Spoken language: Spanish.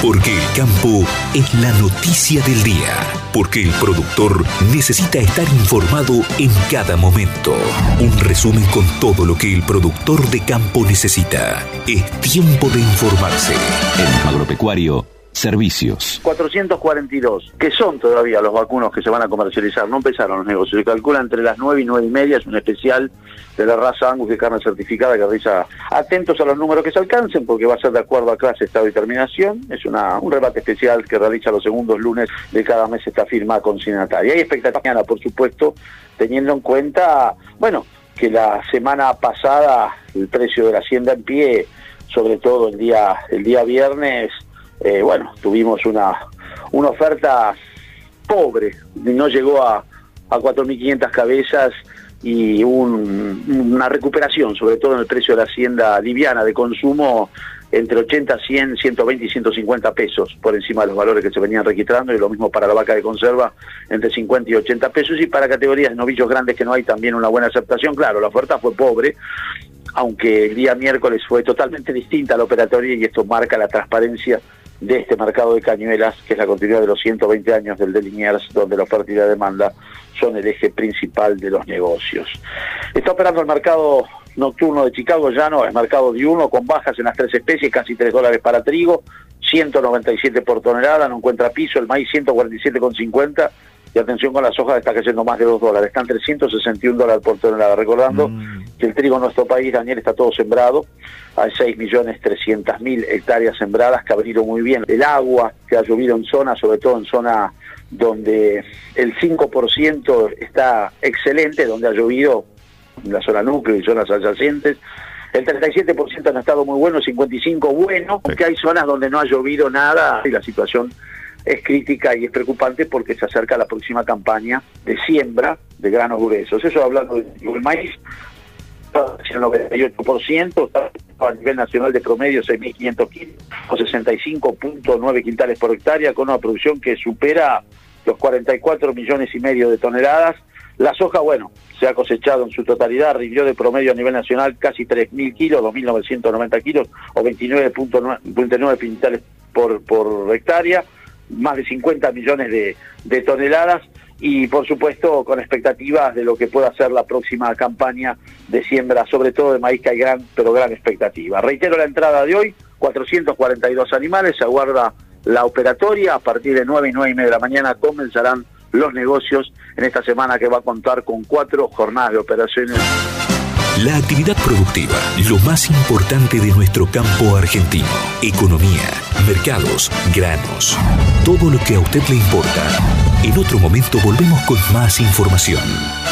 Porque el campo es la noticia del día. Porque el productor necesita estar informado en cada momento. Un resumen con todo lo que el productor de campo necesita. Es tiempo de informarse. En Agropecuario, Servicios. 442, que son todavía los vacunos que se van a comercializar. No empezaron los negocios. Se calcula entre las 9 y 9 y media. Es un especial de la raza Angus de carne certificada que realiza. Atentos a los números que se alcancen, porque va a ser de acuerdo a clase, estado y terminación. Es un rebate especial que realiza los segundos lunes de cada mes esta firma consignataria. Hay expectativa, por supuesto, teniendo en cuenta, que la semana pasada el precio de la hacienda en pie, sobre todo el día viernes, tuvimos una oferta pobre, no llegó a 4.500 cabezas y una recuperación, sobre todo en el precio de la hacienda liviana de consumo, entre 80, 100, 120 y 150 pesos por encima de los valores que se venían registrando, y lo mismo para la vaca de conserva, entre 50 y 80 pesos, y para categorías de novillos grandes que no hay también una buena aceptación. Claro, la oferta fue pobre, aunque el día miércoles fue totalmente distinta a la operatoria, y esto marca la transparencia de este mercado de cañuelas, que es la continuidad de los 120 años del de Liniers, donde la oferta y la demanda son el eje principal de los negocios. Está operando el mercado nocturno de Chicago, ya no, es mercado diurno, con bajas en las 3 especies, casi $3 para trigo, 197 por tonelada, no encuentra piso, el maíz 147,50, y atención con la soja, está cayendo más de $2, están $361 por tonelada, recordando que el trigo en nuestro país, Daniel, está todo sembrado, hay 6.300.000 hectáreas sembradas que abrieron muy bien. El agua que ha llovido en zona, sobre todo en zona donde el 5% está excelente, donde ha llovido en la zona núcleo y zonas adyacentes, el 37% han estado muy buenos, 55% bueno, aunque hay zonas donde no ha llovido nada, y la situación es crítica y es preocupante porque se acerca la próxima campaña de siembra de granos gruesos. Eso hablando del maíz, el 98%, está a nivel nacional de promedio 6.500 kilos, o 65.9 quintales por hectárea, con una producción que supera los 44,5 millones de toneladas. La soja, se ha cosechado en su totalidad, rindió de promedio a nivel nacional casi 3.000 kilos, 2.990 kilos, o 29.9 quintales por hectárea, más de 50 millones de toneladas, y por supuesto con expectativas de lo que pueda ser la próxima campaña de siembra, sobre todo de maíz, que hay gran expectativa. Reitero la entrada de hoy, 442 animales, se aguarda la operatoria. A partir de 9 y 9 y media de la mañana comenzarán los negocios en esta semana, que va a contar con 4 jornadas de operaciones. La actividad productiva, lo más importante de nuestro campo argentino. Economía, mercados, granos, todo lo que a usted le importa. En otro momento volvemos con más información.